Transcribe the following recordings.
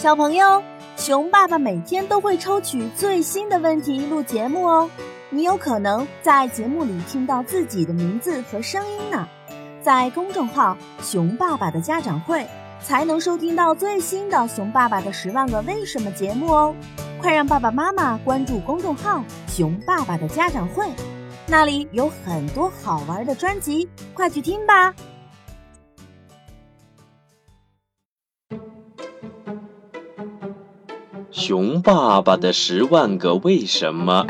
小朋友，熊爸爸每天都会抽取最新的问题录节目哦，你有可能在节目里听到自己的名字和声音呢。在公众号熊爸爸的家长会才能收听到最新的熊爸爸的10万个为什么节目哦。快让爸爸妈妈关注公众号熊爸爸的家长会，那里有很多好玩的专辑，快去听吧。 熊爸爸的10万个为什么。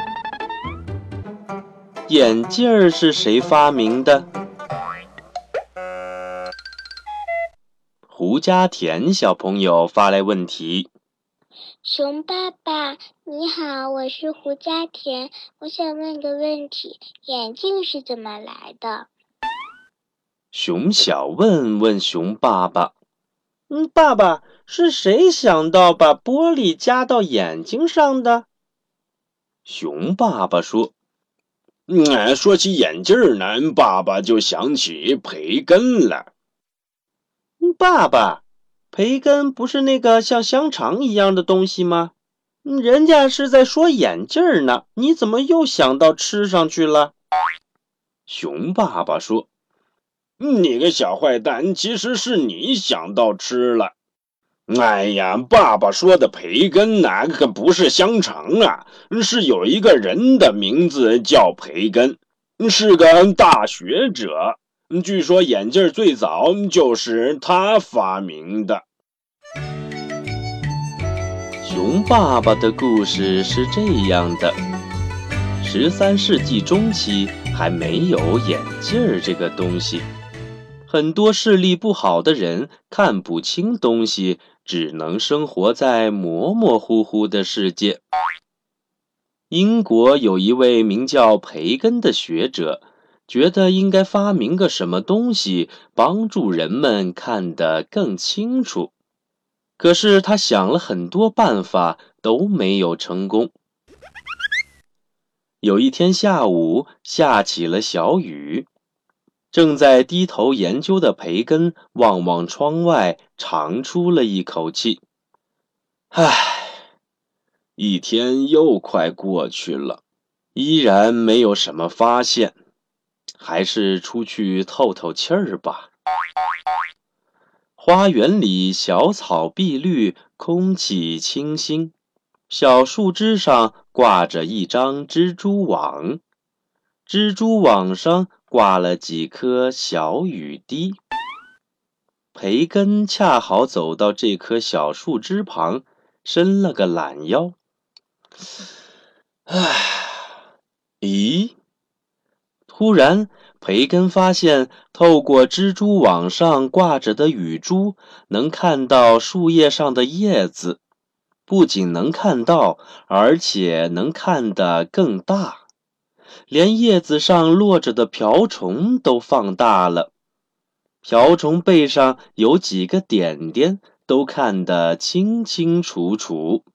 眼镜儿是谁发明的？胡家田小朋友发来问题。 熊爸爸你好，我是胡家田，我想问个问题，眼镜是怎么来的？ 熊小问问熊爸爸，爸爸，是谁想到把玻璃加到眼睛上的？熊爸爸说， 说起眼镜呢，爸爸就想起培根了。 爸爸，培根不是那个像香肠一样的东西吗？人家是在说眼镜呢，你怎么又想到吃上去了？熊爸爸说， 你个小坏蛋，其实是你想到吃了。哎呀，爸爸说的培根哪可不是香肠啊，是有一个人的名字叫培根，是个大学者，据说眼镜最早就是他发明的。 熊爸爸的故事是这样的：13世纪中期还没有眼镜这个东西，很多视力不好的人看不清东西，只能生活在模模糊糊的世界。英国有一位名叫培根的学者，觉得应该发明个什么东西，帮助人们看得更清楚。可是他想了很多办法，都没有成功。有一天下午，下起了小雨。正在低头研究的培根望望窗外，长出了一口气。唉，一天又快过去了，依然没有什么发现，还是出去透透气儿吧。花园里小草碧绿，空气清新，小树枝上挂着一张蜘蛛网，蜘蛛网上挂了几颗小雨滴。培根恰好走到这棵小树枝旁，伸了个懒腰。咦？突然，培根发现透过蜘蛛网上挂着的雨珠，能看到树叶上的叶子，不仅能看到，而且能看得更大。连叶子上落着的瓢虫都放大了，瓢虫背上有几个点点，都看得清清楚楚。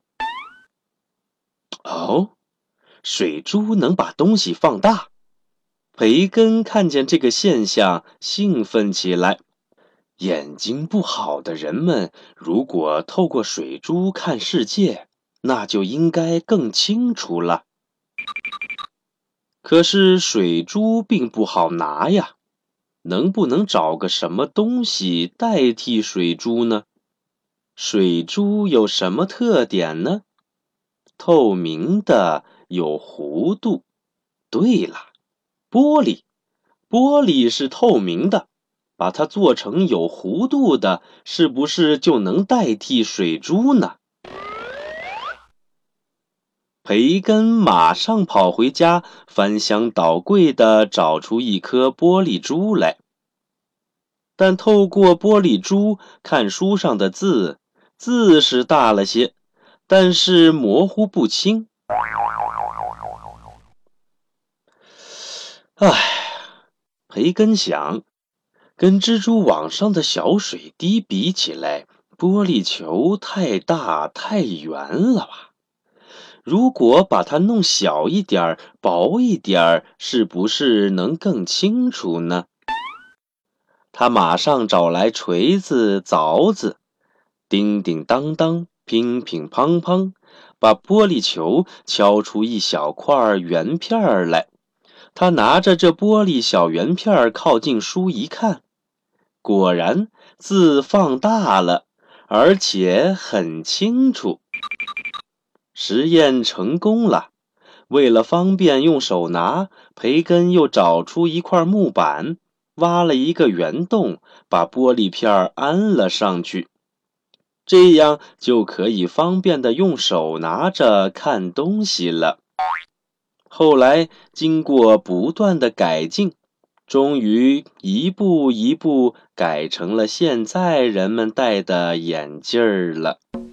哦，水珠能把东西放大。培根看见这个现象，兴奋起来。眼睛不好的人们，如果透过水珠看世界，那就应该更清楚了。可是水珠并不好拿呀，能不能找个什么东西代替水珠呢？水珠有什么特点呢？透明的，有弧度。对了，玻璃是透明的，把它做成有弧度的，是不是就能代替水珠呢？培根马上跑回家，翻箱倒柜地找出一颗玻璃珠来。但透过玻璃珠看书上的字是大了些，但是模糊不清。培根想，跟蜘蛛网上的小水滴比起来，玻璃球太大太圆了吧？如果把它弄小一点，薄一点，是不是能更清楚呢？他马上找来锤子、凿子，叮叮当当， 乒乒乓乓，把玻璃球敲出一小块圆片来。他拿着这玻璃小圆片靠近书一看，果然字放大了，而且很清楚。实验成功了。为了方便用手拿，培根又找出一块木板，挖了一个圆洞，把玻璃片安了上去。这样就可以方便地用手拿着看东西了。后来经过不断的改进，终于一步一步改成了现在人们戴的眼镜儿了。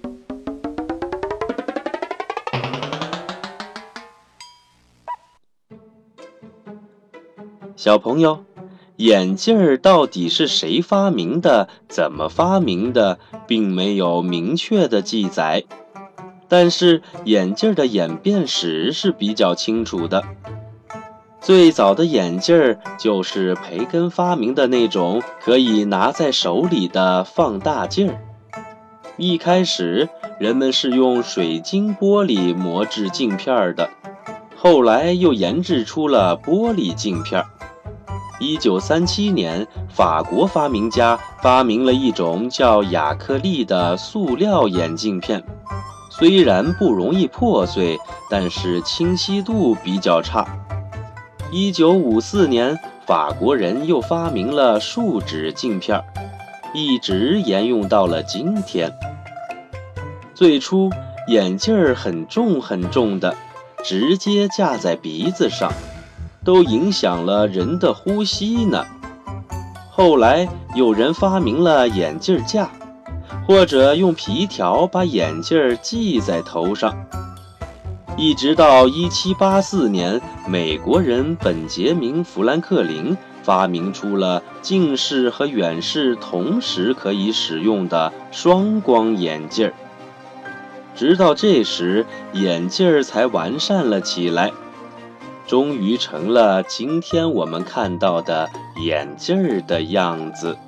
小朋友，眼镜儿到底是谁发明的，怎么发明的，并没有明确的记载。但是眼镜的演变史是比较清楚的。最早的眼镜就是培根发明的那种可以拿在手里的放大镜。一开始人们是用水晶玻璃磨制镜片的，后来又研制出了玻璃镜片。1937年，法国发明家发明了一种叫亚克力的塑料眼镜片。虽然不容易破碎，但是清晰度比较差。1954年，法国人又发明了树脂镜片，一直沿用到了今天。最初，眼镜很重很重的，直接架在鼻子上，都影响了人的呼吸呢。后来，有人发明了眼镜架，或者用皮条把眼镜系在头上。一直到1784年，美国人本杰明·富兰克林发明出了近视和远视同时可以使用的双光眼镜。直到这时，眼镜才完善了起来，终于成了今天我们看到的眼镜的样子。